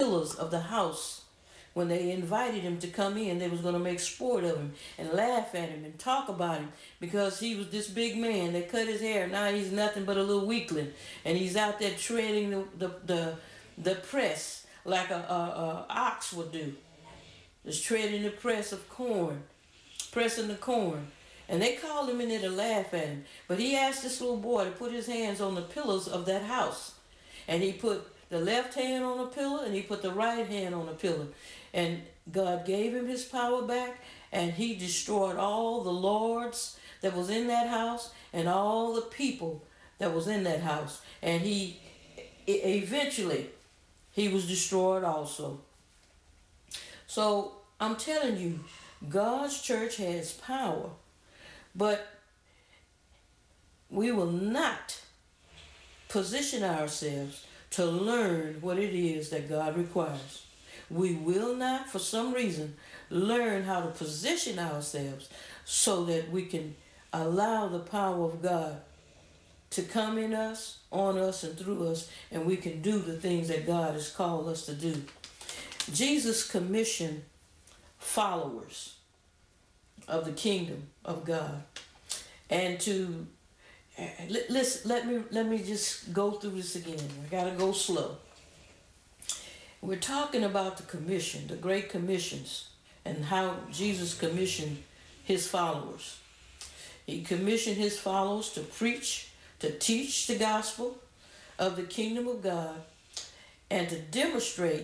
pillars of the house. When they invited him to come in, they was going to make sport of him and laugh at him and talk about him because he was this big man. They cut his hair. Now he's nothing but a little weakling, and he's out there treading the press like a ox would do. Just treading the press of corn, pressing the corn. And they called him in there to laugh at him. But he asked this little boy to put his hands on the pillars of that house. And he put the left hand on the pillar and he put the right hand on the pillar. And God gave him his power back, and he destroyed all the lords that was in that house and all the people that was in that house. And eventually he was destroyed also. So I'm telling you, God's church has power, but we will not position ourselves to learn what it is that God requires. We will not, for some reason, learn how to position ourselves so that we can allow the power of God to come in us, on us, and through us, and we can do the things that God has called us to do. Jesus commissioned followers of the kingdom of God, and to listen. Let me just go through this again. I gotta go slow. We're talking about the commission, the great commissions, and how Jesus commissioned his followers. He commissioned his followers to preach, to teach the gospel of the kingdom of God, and to demonstrate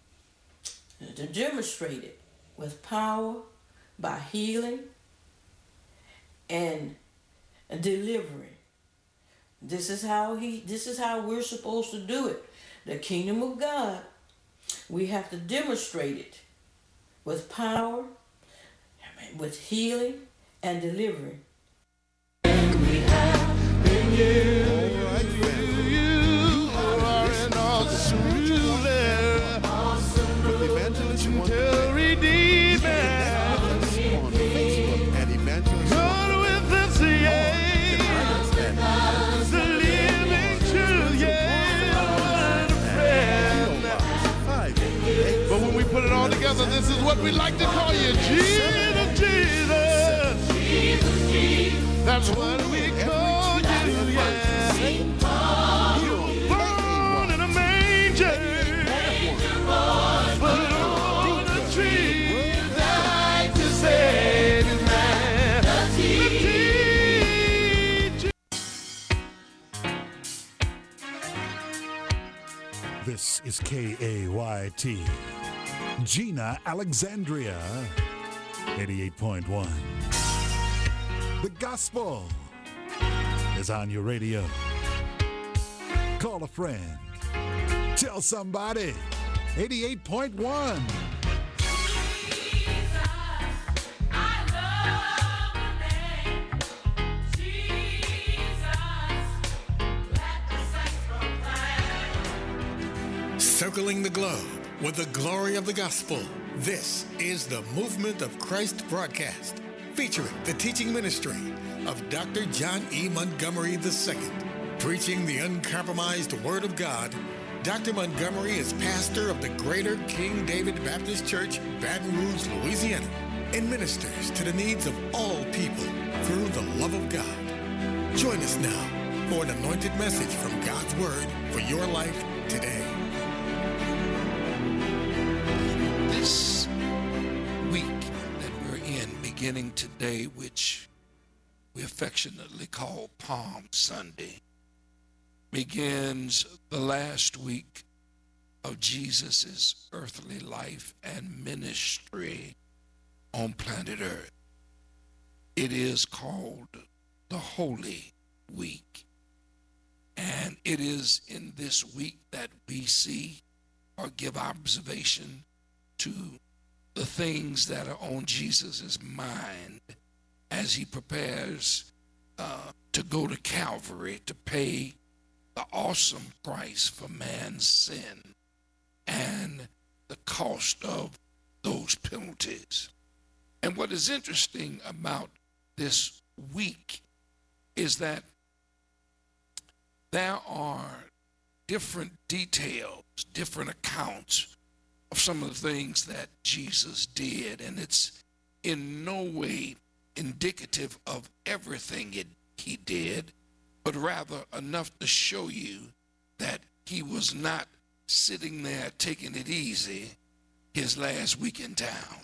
it with power by healing and delivering. This is how we're supposed to do it. The kingdom of God, we have to demonstrate it with power, with healing and delivering. We have been you. All right, you are an awesome ruler. With Evangelist to redeem on Facebook at Evangelist. God with us, yeah. The living truth, yeah. But when we put it all together, this is what we like to call you, Jesus, Jesus. Jesus, Jesus. That's what we call you, yeah. You were born in a manger, but on a tree, died to save his man. This is KAYT, Gina Alexandria, 88.1. The gospel is on your radio. Call a friend. Tell somebody. 88.1. Circling the globe with the glory of the gospel. This is the Movement of Christ broadcast, featuring the teaching ministry of Dr. John E. Montgomery II. Preaching the uncompromised Word of God, Dr. Montgomery is pastor of the Greater King David Baptist Church, Baton Rouge, Louisiana, and ministers to the needs of all people through the love of God. Join us now for an anointed message from God's Word for your life today. This week that we're in, beginning today, which we affectionately call Palm Sunday, begins the last week of Jesus' earthly life and ministry on planet Earth. It is called the Holy Week. And it is in this week that we see or give observation to the things that are on Jesus' mind as he prepares to go to Calvary to pay the awesome price for man's sin and the cost of those penalties. And what is interesting about this week is that there are different details, different accounts of some of the things that Jesus did, and it's in no way indicative of everything he did, but rather enough to show you that he was not sitting there taking it easy his last week in town.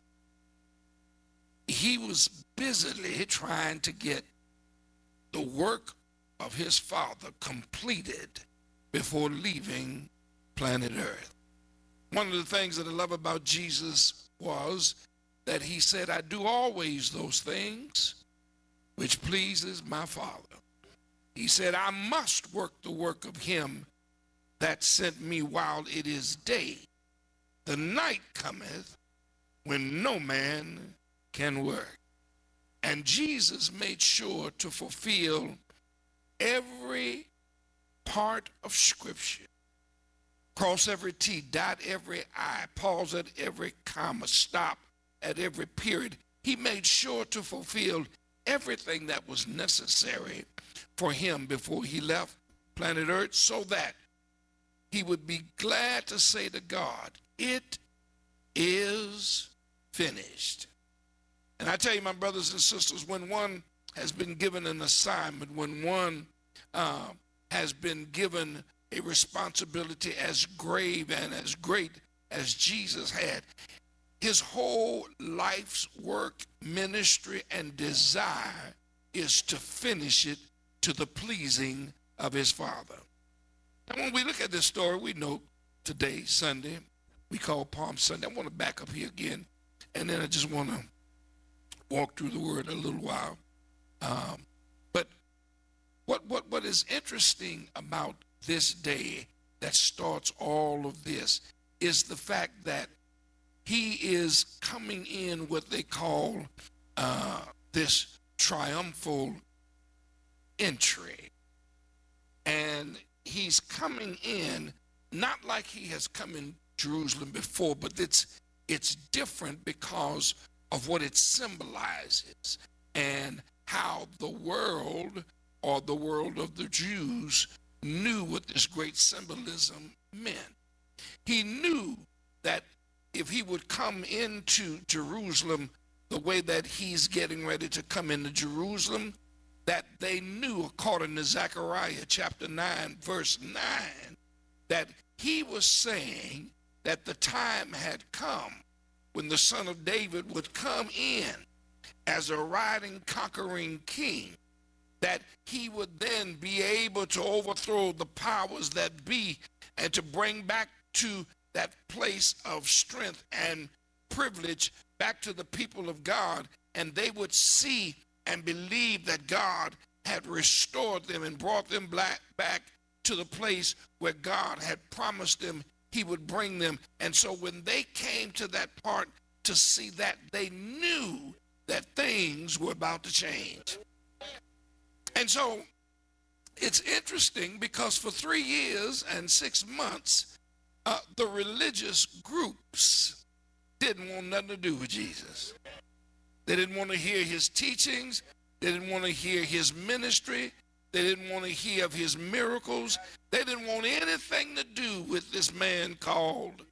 He was busily trying to get the work of his Father completed before leaving planet Earth. One of the things that I love about Jesus was that he said, I do always those things which pleases my Father. He said, I must work the work of him that sent me while it is day. The night cometh when no man can work. And Jesus made sure to fulfill every part of Scripture. Cross every T, dot every I, pause at every comma, stop at every period. He made sure to fulfill everything that was necessary for him before he left planet Earth, so that he would be glad to say to God, it is finished. And I tell you, my brothers and sisters, when one has been given an assignment, when one has been given a responsibility as grave and as great as Jesus had, his whole life's work, ministry, and desire is to finish it to the pleasing of his Father. And when we look at this story, we know today, Sunday, we call Palm Sunday. I want to back up here again, and then I just want to walk through the word a little while. But what is interesting about this day that starts all of this is the fact that he is coming in what they call this triumphal entry. And he's coming in not like he has come in Jerusalem before, but it's different because of what it symbolizes and how the world, or the world of the Jews, knew what this great symbolism meant. He knew that if he would come into Jerusalem the way that he's getting ready to come into Jerusalem, that they knew, according to Zechariah chapter 9, verse 9, that he was saying that the time had come when the Son of David would come in as a riding, conquering king, that he would then be able to overthrow the powers that be and to bring back to that place of strength and privilege back to the people of God, and they would see and believe that God had restored them and brought them back to the place where God had promised them he would bring them. And so when they came to that part to see that, they knew that things were about to change. And so it's interesting because for 3 years and 6 months, the religious groups didn't want nothing to do with Jesus. They didn't want to hear his teachings. They didn't want to hear his ministry. They didn't want to hear of his miracles. They didn't want anything to do with this man called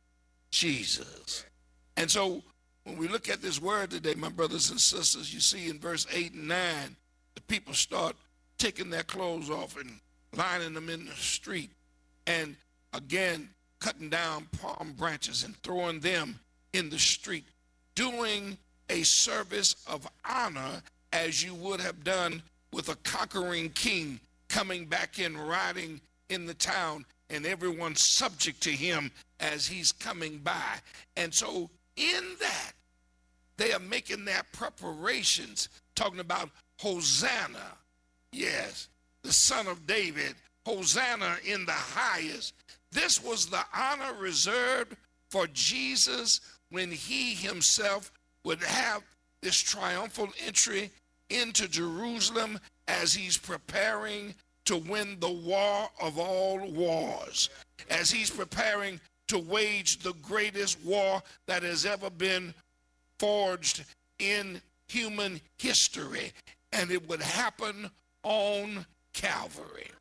Jesus. And so when we look at this word today, my brothers and sisters, you see in verse 8 and 9, the people start taking their clothes off and lining them in the street, and again cutting down palm branches and throwing them in the street, doing a service of honor as you would have done with a conquering king coming back in, riding in the town, and everyone subject to him as he's coming by. And so in that, they are making their preparations, talking about Hosanna. Yes, the Son of David, Hosanna in the highest. This was the honor reserved for Jesus when he himself would have this triumphal entry into Jerusalem as he's preparing to win the war of all wars, as he's preparing to wage the greatest war that has ever been forged in human history, and it would happen on Calvary.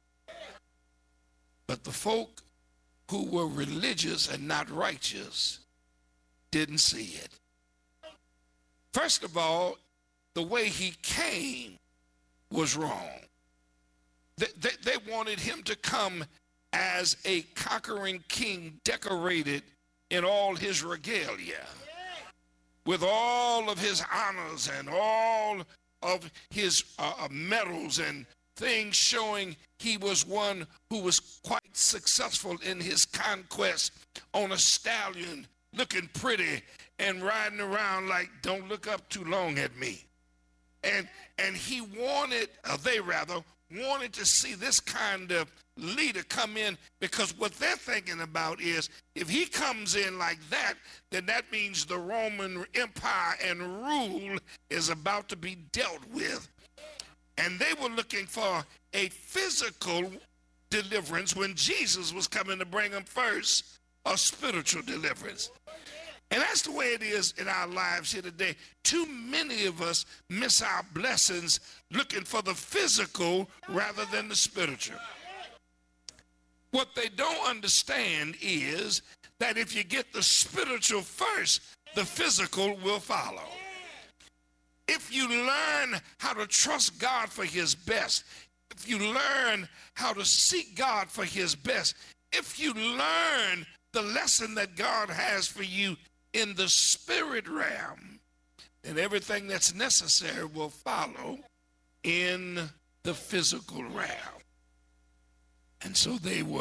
But the folk who were religious and not righteous didn't see it. First of all, the way he came was wrong. They wanted him to come as a conquering king, decorated in all his regalia, with all of his honors and all of his medals and things showing he was one who was quite successful in his conquest, on a stallion, looking pretty and riding around like, don't look up too long at me. And he wanted, they rather, wanted to see this kind of leader come in, because what they're thinking about is, if he comes in like that, then that means the Roman Empire and rule is about to be dealt with. And they were looking for a physical deliverance when Jesus was coming to bring them first a spiritual deliverance. And that's the way it is in our lives here today. Too many of us miss our blessings looking for the physical rather than the spiritual. What they don't understand is that if you get the spiritual first, the physical will follow. If you learn how to trust God for his best, if you learn how to seek God for his best, if you learn the lesson that God has for you in the spirit realm, then everything that's necessary will follow in the physical realm. And so they were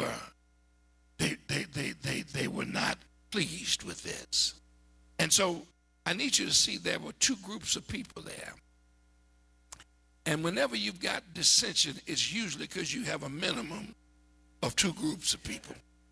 not pleased with this. And so I need you to see there were two groups of people there. And whenever you've got dissension, it's usually because you have a minimum of two groups of people.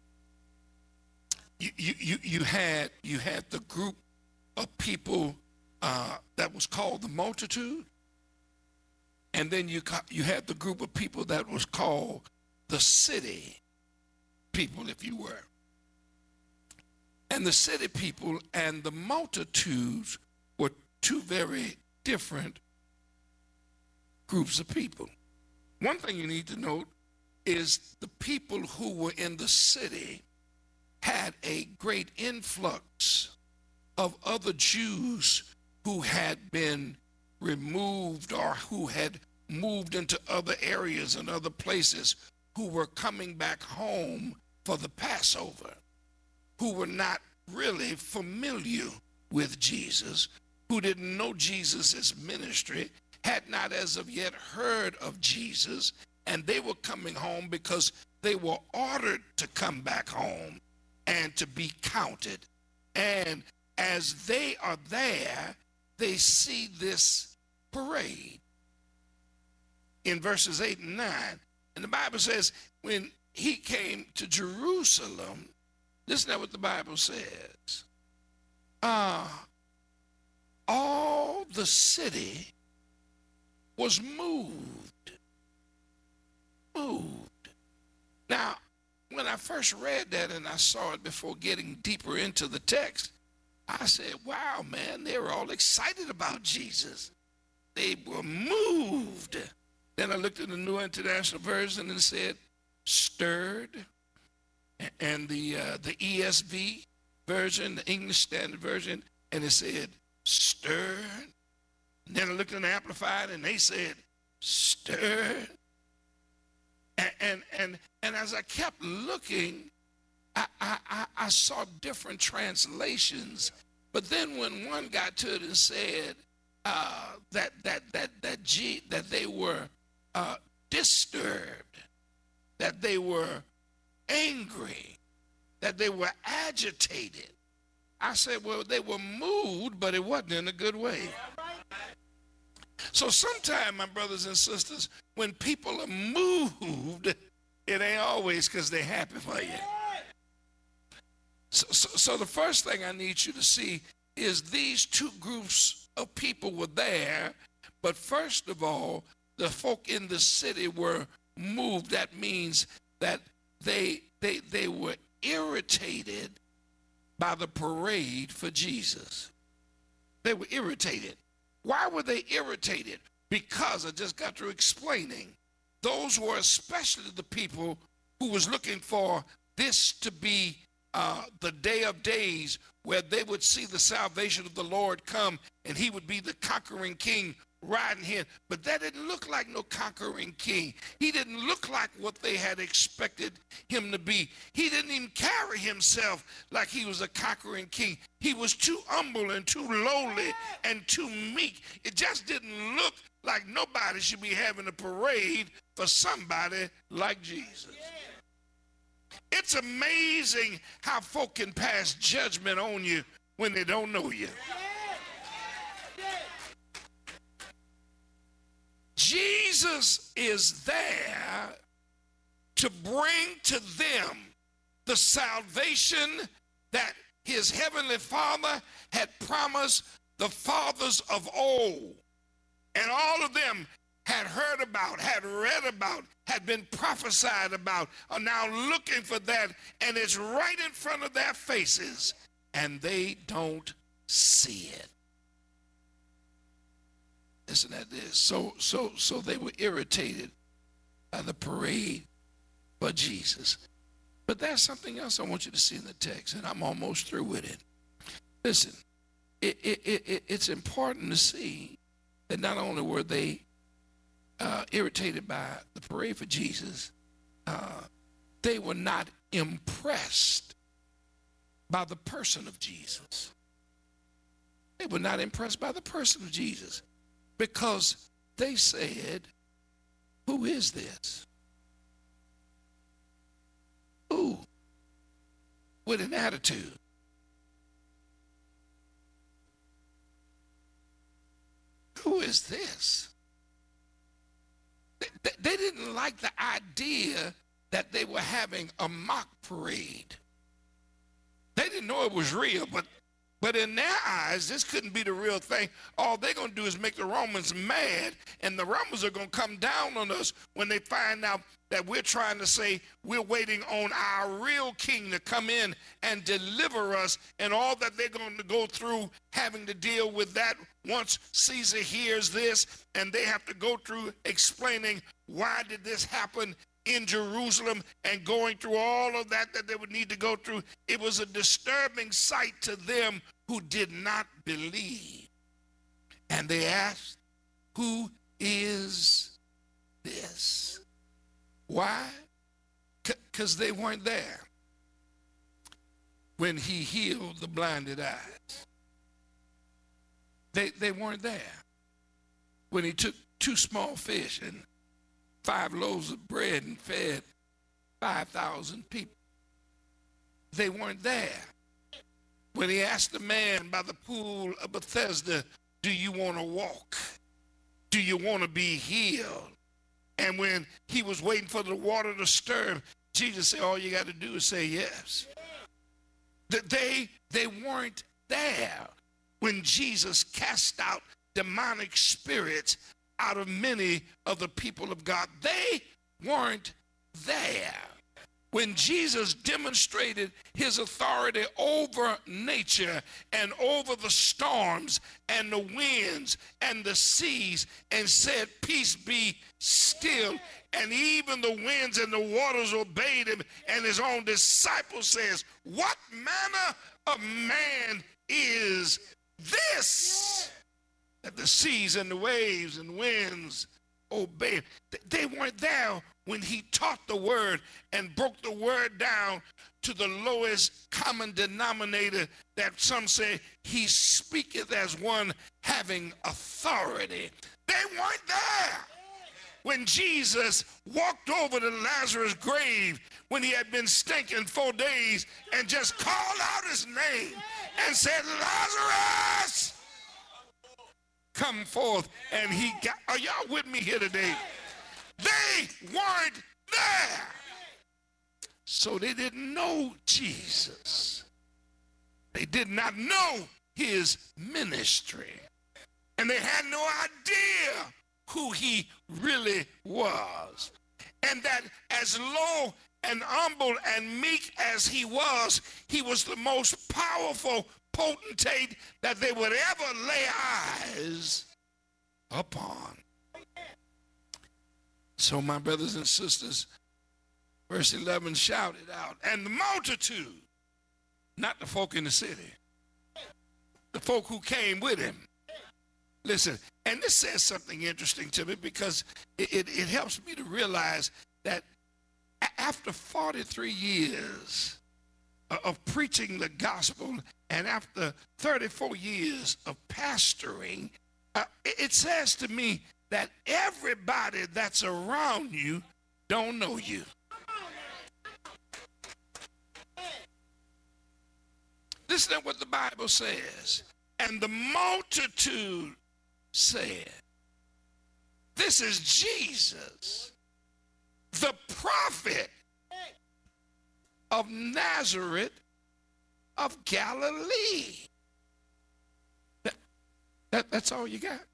You had the group of people that was called the multitude, and then you had the group of people that was called the city people, if you were. And the city people and the multitudes were two very different groups of people. One thing you need to note is the people who were in the city had a great influx of other Jews who had been removed or who had moved into other areas and other places, who were coming back home for the Passover, who were not really familiar with Jesus, who didn't know Jesus' ministry, had not as of yet heard of Jesus, and they were coming home because they were ordered to come back home and to be counted. And as they are there, they see this parade in verses 8 and 9. And the Bible says, when he came to Jerusalem, listen to what the Bible says. All the city was moved. Now, when I first read that and I saw it before getting deeper into the text, I said, wow, man, they were all excited about Jesus. They were moved. Then I looked at the New International Version and it said, stirred. And the ESV version, the English Standard Version, and it said, stirred. And then I looked at the Amplified and they said, stirred. And as I kept looking, I saw different translations. But then when one got to it and said that they were disturbed, that they were angry, that they were agitated, I said, well, they were moved, but it wasn't in a good way. So sometimes, my brothers and sisters, when people are moved, it ain't always because they're happy for you. So the first thing I need you to see is these two groups of people were there, but first of all, the folk in the city were moved. That means that they were irritated by the parade for Jesus. They were irritated. Why were they irritated? Because I just got through explaining. Those were especially the people who was looking for this to be the day of days where they would see the salvation of the Lord come, and he would be the conquering king riding in. But that didn't look like no conquering king. He didn't look like what they had expected him to be. He didn't even carry himself like he was a conquering king. He was too humble and too lowly and too meek. It just didn't look like nobody should be having a parade for somebody like Jesus. It's amazing how folk can pass judgment on you when they don't know you. Jesus is there to bring to them the salvation that his heavenly Father had promised the fathers of old. And all of them had heard about, had read about, had been prophesied about, are now looking for that, and it's right in front of their faces, and they don't see it. Listen at this. So they were irritated by the parade for Jesus. But there's something else I want you to see in the text, and I'm almost through with it. Listen, it's important to see that not only were they irritated by the parade for Jesus, they were not impressed by the person of Jesus. They were not impressed by the person of Jesus because they said, who is this? Who? With an attitude. Who is this? They didn't like the idea that they were having a mock parade. They didn't know it was real, but in their eyes, this couldn't be the real thing. All they're going to do is make the Romans mad, and the Romans are going to come down on us when they find out that we're trying to say we're waiting on our real king to come in and deliver us, and all that they're going to go through having to deal with that once Caesar hears this, and they have to go through explaining why did this happen in Jerusalem and going through all of that they would need to go through. It was a disturbing sight to them who did not believe. And they asked, who is this? Why? Because they weren't there when he healed the blinded eyes. They weren't there when he took 2 small fish and 5 loaves of bread and fed 5,000 people. They weren't there when he asked the man by the pool of Bethesda, do you want to walk? Do you want to be healed? And when he was waiting for the water to stir, Jesus said, all you got to do is say yes. They weren't there when Jesus cast out demonic spirits out of many of the people of God. They weren't there when Jesus demonstrated his authority over nature and over the storms and the winds and the seas and said, peace be still. And even the winds and the waters obeyed him, and his own disciples says, what manner of man is this? That the seas and the waves and winds obey. They weren't there when he taught the word and broke the word down to the lowest common denominator, that some say he speaketh as one having authority. They weren't there when Jesus walked over to Lazarus' grave when he had been stinking 4 days and just called out his name and said, Lazarus, come forth. And he got, are y'all with me here today? They weren't there. So they didn't know Jesus. They did not know his ministry. And they had no idea who he really was. And that as low and humble and meek as he was the most powerful potentate that they would ever lay eyes upon. So my brothers and sisters, verse 11 shouted out, and the multitude not the folk in the city, the folk who came with him. Listen, and this says something interesting to me because it helps me to realize that after 43 years of preaching the gospel and after 34 years of pastoring, it says to me that everybody that's around you don't know you. Listen to what the Bible says. And the multitude said, this is Jesus, the prophet of Nazareth of Galilee. That's all you got?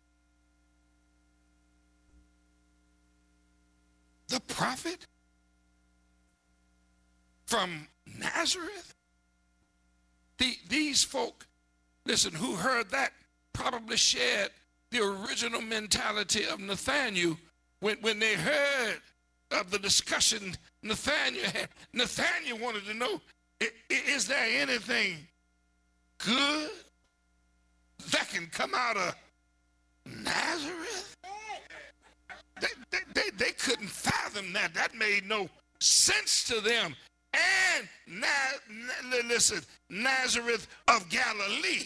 The prophet from Nazareth? These folk, listen, who heard that probably shared the original mentality of Nathanael when they heard of the discussion Nathanael had. Nathanael wanted to know, is there anything good that can come out of Nazareth? They couldn't fathom that. That made no sense to them. And listen, Nazareth of Galilee,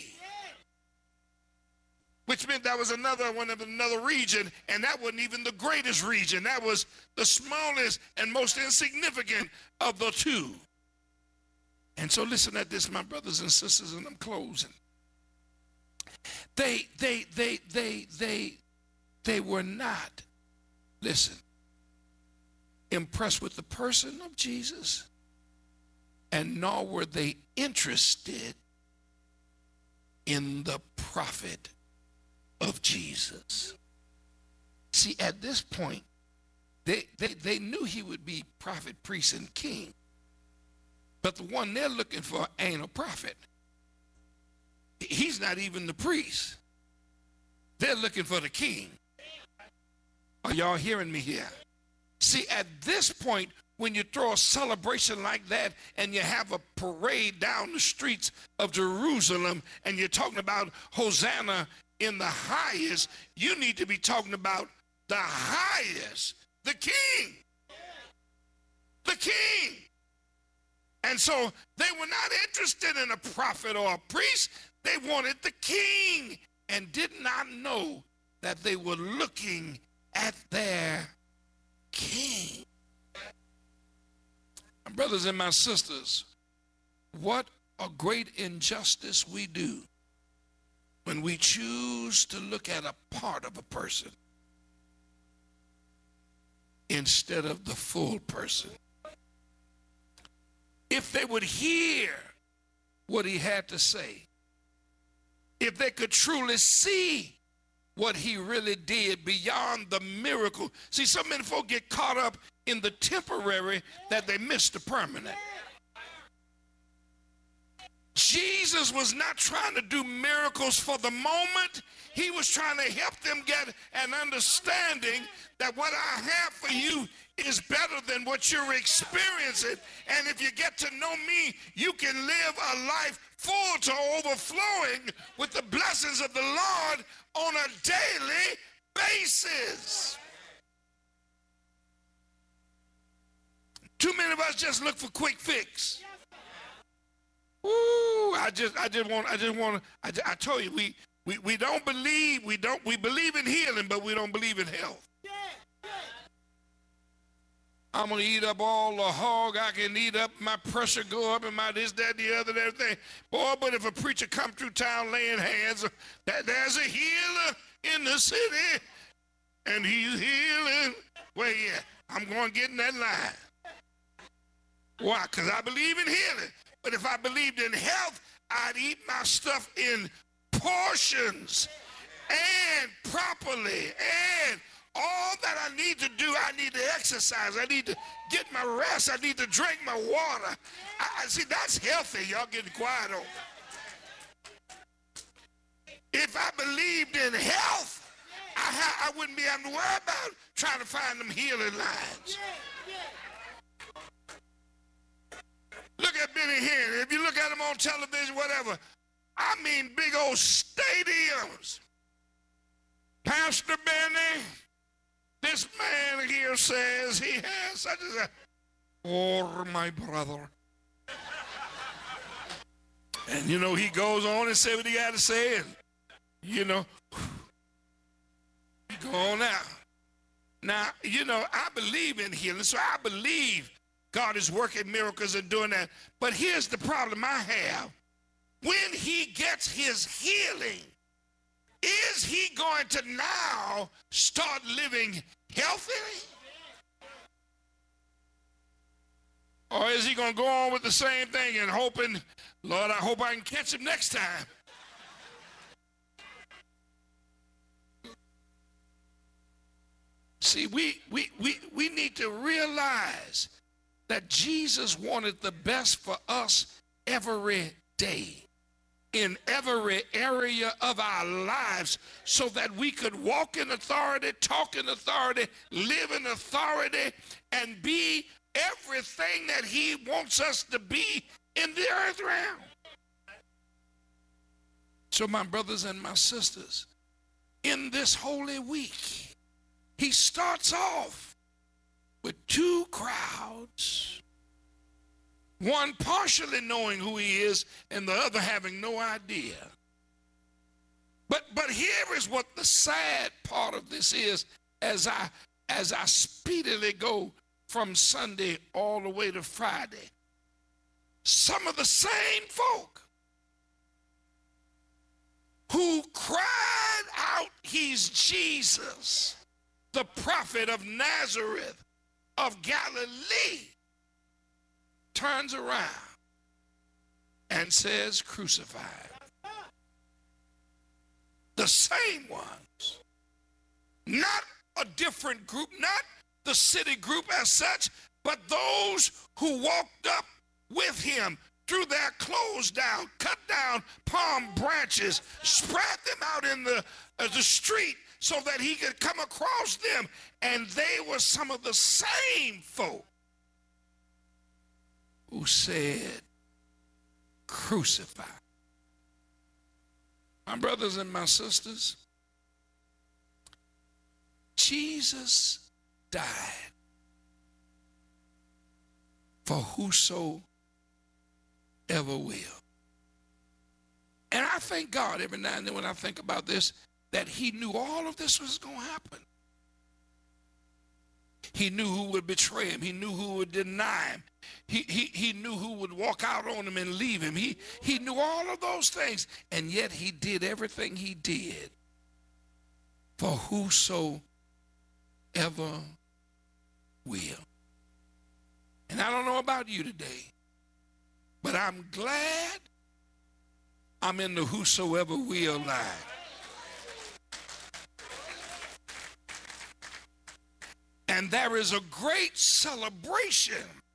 which meant that was another region, and that wasn't even the greatest region. That was the smallest and most insignificant of the two. And so listen at this, my brothers and sisters, and I'm closing. They were not, listen, impressed with the person of Jesus, and nor were they interested in the prophet of Jesus. See, at this point, they knew he would be prophet, priest, and king. But the one they're looking for ain't a prophet. He's not even the priest. They're looking for the king. Are y'all hearing me here? See, at this point, when you throw a celebration like that and you have a parade down the streets of Jerusalem and you're talking about Hosanna in the highest, you need to be talking about the highest, the king. The king. And so they were not interested in a prophet or a priest. They wanted the king and did not know that they were looking at their king. My brothers and my sisters, what a great injustice we do when we choose to look at a part of a person instead of the full person. If they would hear what he had to say, if they could truly see what he really did beyond the miracle. See, so many folk get caught up in the temporary that they miss the permanent. Jesus was not trying to do miracles for the moment. He was trying to help them get an understanding that what I have for you is better than what you're experiencing. And if you get to know me, you can live a life full to overflowing with the blessings of the Lord on a daily basis. Too many of us just look for quick fix. Ooh, I told you, we don't believe, we believe in healing, but we don't believe in health. I'm going to eat up all the hog I can eat up, my pressure go up, and my this, that, the other, and everything. Boy, but if a preacher come through town laying hands, there's a healer in the city, and he's healing. Well, yeah, I'm going to get in that line. Why? Because I believe in healing. But if I believed in health, I'd eat my stuff in portions and properly, and all that I need to do, I need to exercise. I need to get my rest. I need to drink my water. I see, that's healthy. Y'all getting quiet on. If I believed in health, I wouldn't be having to worry about trying to find them healing lines. Look look at Benny Hinn, if you look at him on television, whatever, I mean big old stadiums. Pastor Benny, this man here says he has such as a, oh, my brother. And, you know, he goes on and say what he got to say, and, you know, go on now. Now, you know, I believe in healing, so I believe God is working miracles and doing that. But here's the problem I have. When he gets his healing, is he going to now start living healthy? Or is he going to go on with the same thing and hoping, Lord, I hope I can catch him next time? See, we need to realize that Jesus wanted the best for us every day, in every area of our lives, so that we could walk in authority, talk in authority, live in authority, and be everything that he wants us to be in the earth realm. So my brothers and my sisters, in this holy week, he starts off with two crowds, one partially knowing who he is and the other having no idea. But here is what the sad part of this is, as I speedily go from Sunday all the way to Friday. Some of the same folk who cried out, he's Jesus, the prophet of Nazareth of Galilee, turns around and says, crucify him. The same ones, not a different group, not the city group as such, but those who walked up with him, threw their clothes down, cut down palm branches, spread them out in the street so that he could come across them. And they were some of the same folk who said, crucify. My brothers and my sisters, Jesus died for whosoever will. And I thank God every now and then when I think about this, that he knew all of this was going to happen. He knew who would betray him. He knew who would deny him. He knew who would walk out on him and leave him. He knew all of those things, and yet he did everything he did for whosoever will. And I don't know about you today, but I'm glad I'm in the whosoever will line. And there is a great celebration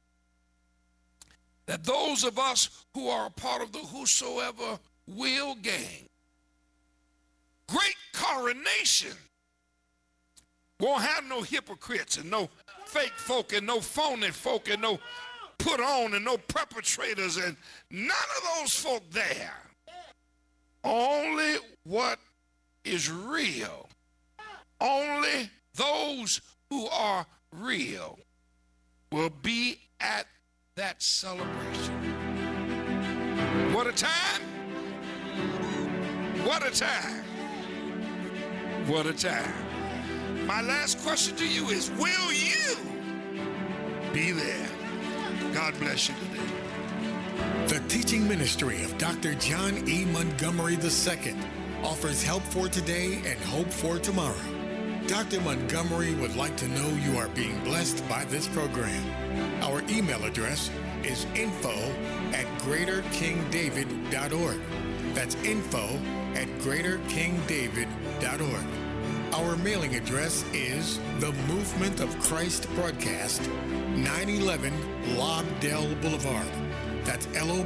that those of us who are a part of the whosoever will gang, great coronation, won't have no hypocrites and no fake folk and no phony folk and no put on and no perpetrators and none of those folk there. Only what is real. Only those who are real will be at that celebration. What a time! What a time! What a time. My last question to you is, will you be there? God bless you today. The teaching ministry of Dr. John E. Montgomery II offers help for today and hope for tomorrow. Dr. Montgomery would like to know you are being blessed by this program. Our email address is info@greaterkingdavid.org. That's info@greaterkingdavid.org. Our mailing address is The Movement of Christ Broadcast, 911 Lobdell Boulevard. That's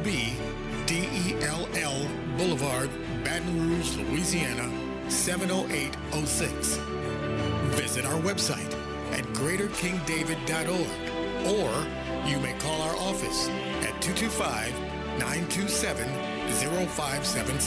LOBDELL Boulevard, Baton Rouge, Louisiana, 70806. Visit our website at greaterkingdavid.org or You may call our office at 225-927-0576.